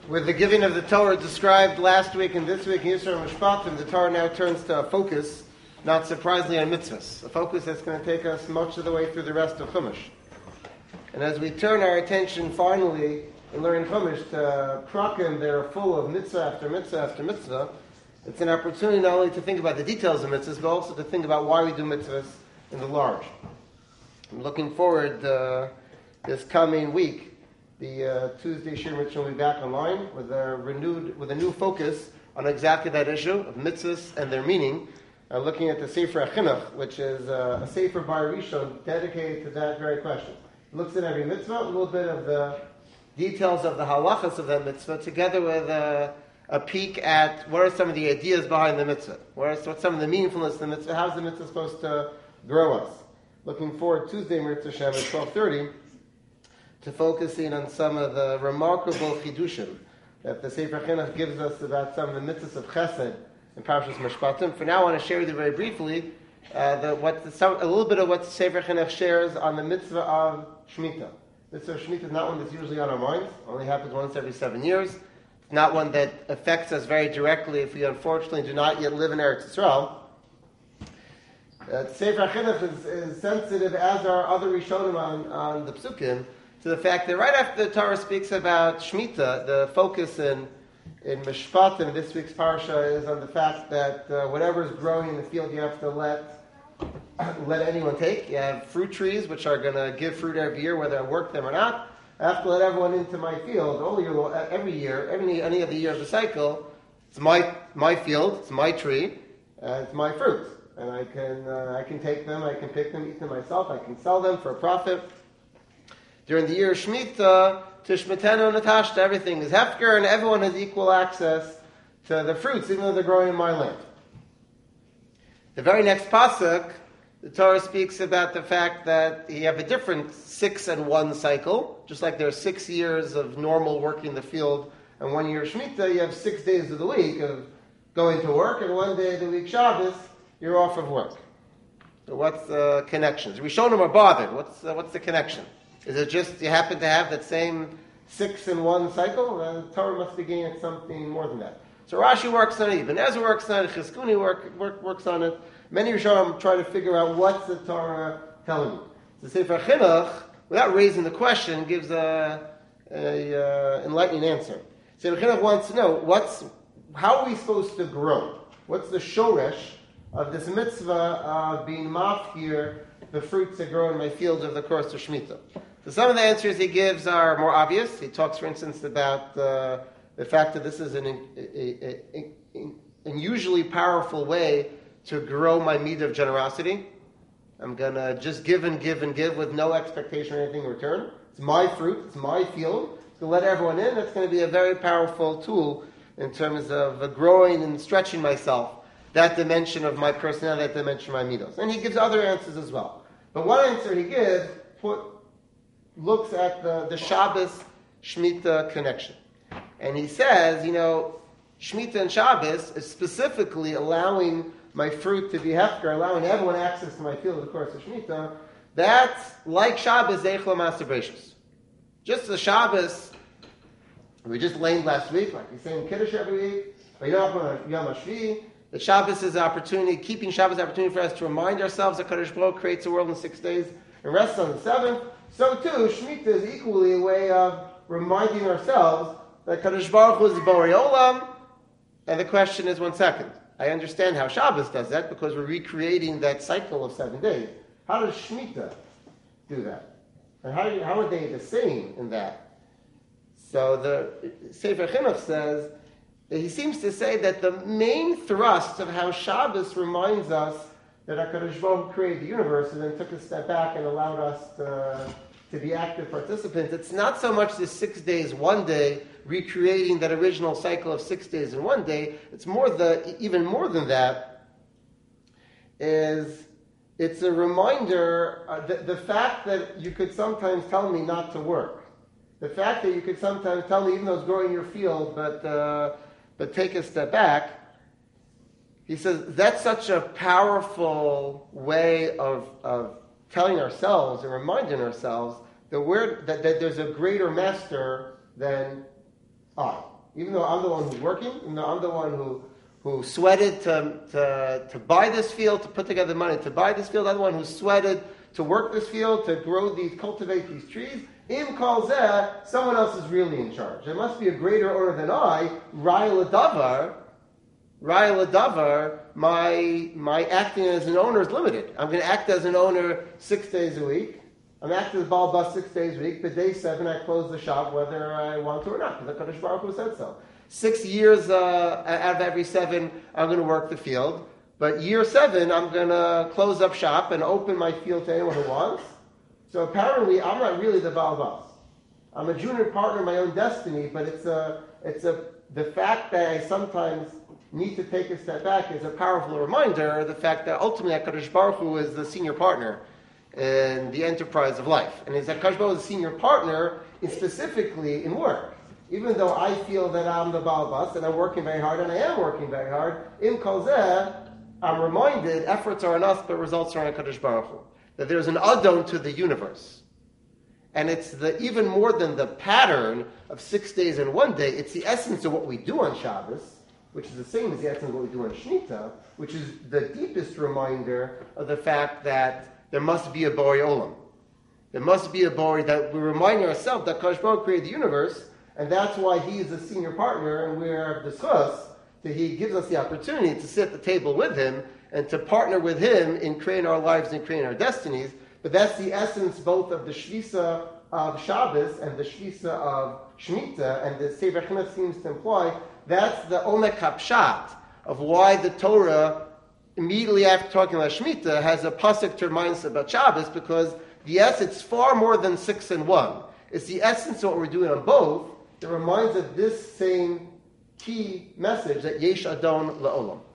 With the giving of the Torah described last week and this week in Yisro Mishpatim, the Torah now turns to a focus, not surprisingly, on mitzvahs. A focus that's going to take us much of the way through the rest of Chumash. And as we turn our attention finally in learning Chumash to prakim that are full of mitzvah after mitzvah after mitzvah, it's an opportunity not only to think about the details of mitzvahs, but also to think about why we do mitzvahs in the large. I'm looking forward this coming week. The Tuesday Shir Mitzvah will be back online with a new focus on exactly that issue of mitzvahs and their meaning. Looking at the Sefer HaChinuch, which is a Sefer by Rishon dedicated to that very question. It looks at every mitzvah, a little bit of the details of the halachas of that mitzvah, together with a peek at what are some of the ideas behind the mitzvah. What's some of the meaningfulness of the mitzvah? How's the mitzvah supposed to grow us? Looking forward Tuesday, Mitzvah Shem at 12:30. To focusing on some of the remarkable chidushim that the Sefer Chinuch gives us about some of the mitzvahs of Chesed in Parashas Mishpatim. For now, I want to share with you very briefly a little bit of what the Sefer Chinuch shares on the mitzvah of Shemitah. Mitzvah of Shemitah is not one that's usually on our minds. It only happens once every 7 years. It's not one that affects us very directly if we unfortunately do not yet live in Eretz Yisrael. The Sefer Chinuch is sensitive, as are other Rishonim on the Psukim, to the fact that right after the Torah speaks about Shemitah, the focus in Mishpatim, this week's parsha, is on the fact that whatever is growing in the field, you have to let anyone take. You have fruit trees, which are going to give fruit every year, whether I work them or not. I have to let everyone into my field every year, any other year of the cycle. It's my field, it's my tree, it's my fruit. And I can take them, I can pick them, eat them myself, I can sell them for a profit. During the year of Shemitah, Tishmatenu Natashta, everything is hefker, and everyone has equal access to the fruits, even though they're growing in my land. The very next pasuk, the Torah speaks about the fact that you have a different 6 and 1 cycle, just like there are 6 years of normal working in the field, and 1 year of Shemitah, you have 6 days of the week of going to work, and 1 day of the week, Shabbos, you're off of work. So what's the connection? Rishonim are bothered. What's the connection? Is it just you happen to have that same 6 and 1 cycle? The Torah must be getting at something more than that. So Rashi works on it, Ibn Ezra works on it, Chizkuni works on it. Many Rishonim try to figure out what's the Torah telling you. The Sefer Chinuch, without raising the question, gives a enlightening answer. Sefer Chinuch wants to know how are we supposed to grow? What's the shoresh of this mitzvah of being mafkir the fruits that grow in my fields over the course of Shemitah? So some of the answers he gives are more obvious. He talks, for instance, about the fact that this is an unusually powerful way to grow my meed of generosity. I'm going to just give and give and give with no expectation or anything in return. It's my fruit. It's my field. To let everyone in, that's going to be a very powerful tool in terms of growing and stretching myself, that dimension of my personality, that dimension of my midos. And he gives other answers as well. But one answer he gives looks at the Shabbos Shemitah connection. And he says, Shemitah and Shabbos is specifically allowing my fruit to be hefker, allowing everyone access to my field of the course of Shemitah. That's like Shabbos, Zeichel Master. Just the Shabbos, we just laid last week, like he's saying Kiddush every week, but Yom HaShvi. The Shabbos is an opportunity, keeping Shabbos is an opportunity for us to remind ourselves that Kadosh Baruch Hu creates the world in 6 days and rests on the 7th. So too, Shemitah is equally a way of reminding ourselves that Kadosh Baruch Hu is the Borei Olam. And the question is, 1 second. I understand how Shabbos does that because we're recreating that cycle of 7 days. How does Shemitah do that? And how are they the same in that? So the Sefer Chinuch says, he seems to say that the main thrust of how Shabbos reminds us that HaKadosh Baruch Hu created the universe and then took a step back and allowed us to be active participants. It's not so much the 6 days, 1 day, recreating that original cycle of 6 days in 1 day. It's even more than that. It's a reminder, the fact that you could sometimes tell me not to work. The fact that you could sometimes tell me, even though it's growing in your field, but take a step back. He says that's such a powerful way of telling ourselves and reminding ourselves that there's a greater master than I. Even though I'm the one who's working, even though I'm the one who sweated to buy this field, to put together money to buy this field, I'm the one who sweated to work this field, to cultivate these trees. Im kol zeh, someone else is really in charge. There must be a greater owner than I. Raya Ladavar, my acting as an owner is limited. I'm going to act as an owner 6 days a week. I'm acting as Baal Bas 6 days a week, but day 7 I close the shop whether I want to or not, because the Kadosh Baruch Hu said so. 6 years out of every 7, I'm going to work the field. But year 7, I'm going to close up shop and open my field to anyone who wants. So apparently, I'm not really the Baal Bas. I'm a junior partner in my own destiny, but the fact that I sometimes need to take a step back is a powerful reminder of the fact that ultimately HaKadosh Baruch Hu is the senior partner in the enterprise of life. And is HaKadosh Baruch Hu is the senior partner specifically in work. Even though I feel that I'm the Baal Bas and I'm working very hard, and I am working very hard, in Kol Zeh, I'm reminded efforts are on us, but results are on HaKadosh Baruch Hu. That there's an Adon to the universe. And it's even more than the pattern of 6 days and 1 day, it's the essence of what we do on Shabbos, which is the same as the essence of what we do on Shemitah, which is the deepest reminder of the fact that there must be a Borei Olam. There must be a Borei, that we remind ourselves that HaKadosh Baruch Hu created the universe, and that's why he is a senior partner, and we're the schus, that he gives us the opportunity to sit at the table with him and to partner with him in creating our lives and creating our destinies. But that's the essence both of the Shvisa of Shabbos and the Shvisa of Shemitah, and the Sefer Chinuch seems to imply that's the Omek HaPshat of why the Torah, immediately after talking about Shemitah, has a pasuk to remind us about Shabbos, because it's far more than 6 and 1. It's the essence of what we're doing on both that reminds of this same key message that Yesh Adon La'olam.